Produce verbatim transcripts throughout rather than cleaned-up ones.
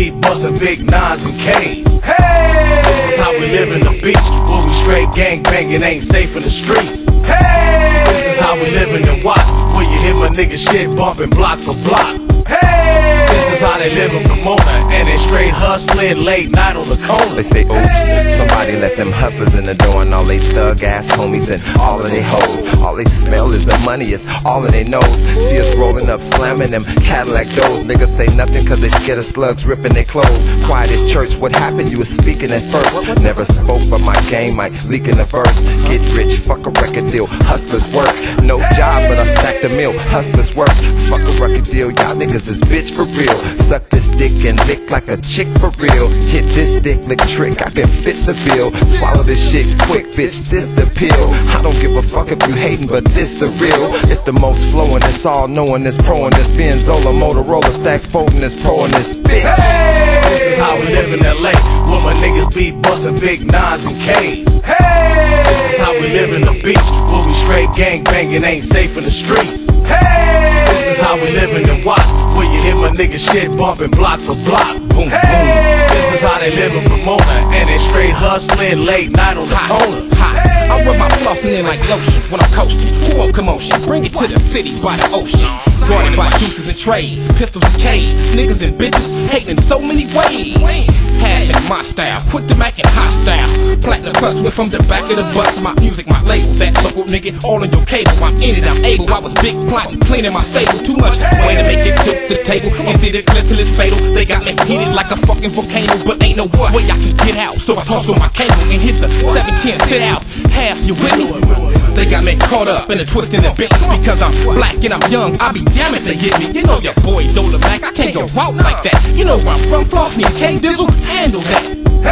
be bustin' big nines and K's. Hey! This is how we live in the beach, where we straight gang bangin', ain't safe in the streets. Hey! This is how we livin' in Watts, where you hear my nigga shit bumpin' block for block. Hey! This is how they live in Pomona, and they straight hustlin' late night on the corner. They say, oops, somebody let them hustlers in the door, and all they thug ass homies and all of they hoes. All they smell is the money, it's all in they nose. See us rolling up, slamming them Cadillac doors. Niggas say nothing cause they scared of slugs ripping their clothes. Quiet as church, what happened? You was speaking at first. Never spoke, but my game might leak in the verse. Get rich, fuck a record deal, hustlers work. No job, but I stack the meal, hustlers work. Fuck a record deal, y'all niggas is bitch for real. Suck this dick and lick like a chick for real. Hit this dick, lick trick, I can fit the bill. Swallow this shit quick, bitch, this the pill. I don't give a fuck if you hating, but this the real. It's the most flowing, it's all knowing, it's pro in this Benzola, Motorola, stack folding, it's pro in this bitch. Hey! This is how we live in L A, where my niggas be bustin' big nines and K's. Hey! This is how we live in the beach, where we straight gang bangin', ain't safe in the streets. Hey! This is how we livin' in Watts, where you hear my nigga shit bumpin' block for block. Boom, hey! Boom. This is how they live in Pomona, and they straight hustlin' late night on the corner. Hey! I rub my flossin' in like lotion when I'm coasting. Who want commotion? Bring it to the city by the ocean. Guarded by deuces and trays, pistols and K's. Niggas and bitches hating in so many ways. Half in my style, put the Mac in hostile. Platinum plus went from the back of the bus. My music, my label, that local nigga all on your cable. I'm in it, I'm able. I was big plotting, cleaning my stable. Too much way to make it to the table. Empty the clip till it's fatal. They got me heated like a fucking volcano, but ain't no way I can get out. So I toss on my cable and hit the seven ten sit out. Half, you with me? They got me caught up in a twist in the business because I'm black and I'm young. I be damn if they get me. You know your boy Dola Mac, I can't go out like that. You know where I'm from, Floss me and K-Dizzle, handle that.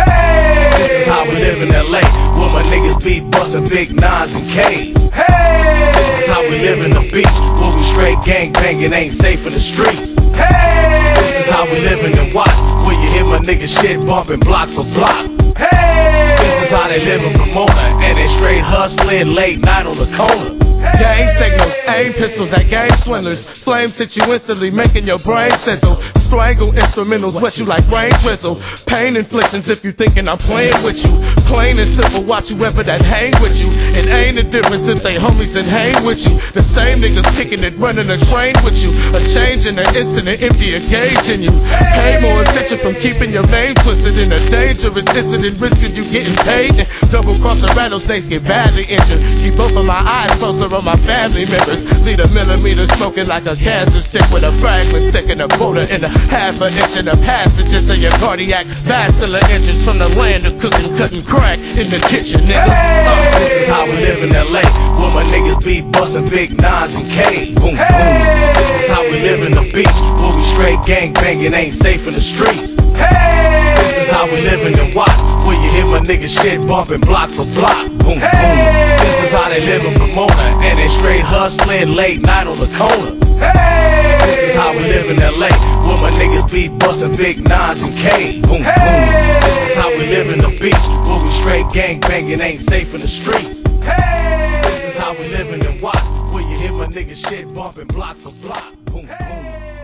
Hey! This is how we live in L A, where my niggas be bustin' big nines and K's. Hey! This is how we live in the beach, where we straight gang bangin', ain't safe in the streets. Hey! This is how we livin' in Watts, where you hear my nigga shit bumpin' block for block. Hey! This is how they live in Pomona, and they straight hustlin' late night on the corner. Gang signals, aim pistols at gang swindlers. Flames hit you instantly, making your brain sizzle. Strangle instrumentals, wet you like rain drizzle. Pain inflictions if you thinking I'm playing with you. Plain and simple, watch you ever that hang with you. It ain't a difference if they homies and hang with you. The same niggas kicking it, running a train with you. A change in an instant, an empty a gauge in you. Pay more attention from keeping your name twisted in a dangerous incident, risking you getting paid. Double crossing rattlesnakes get badly injured. Keep both of my eyes closer on my family members. Lead a millimeter smoking like a cancer stick with a fragment sticking a quarter in a half an inch in the passages of your cardiac vascular inches from the land of cooking, cutting crack in the kitchen, nigga. Uh, this is how we live in L A, where my niggas be bustin' big nines and K's. Boom, boom. This is how we live in the beach, where we straight gang bangin', ain't safe in the streets. Hey! This is how we livin' in Watts, where you hear my nigga shit bumpin' block for block. Boom, boom. This is how they live in Pomona, and they straight hustlin' late night on the corner. Hey! This is how we live in L A, where my niggas be bustin' big nines and K's. Boom, boom. This is how we live in the beach, where we straight gang bangin', ain't safe in the streets. Hey! This is how we livin' in Watts, where you hear my nigga shit bumpin' block for block. Boom, boom.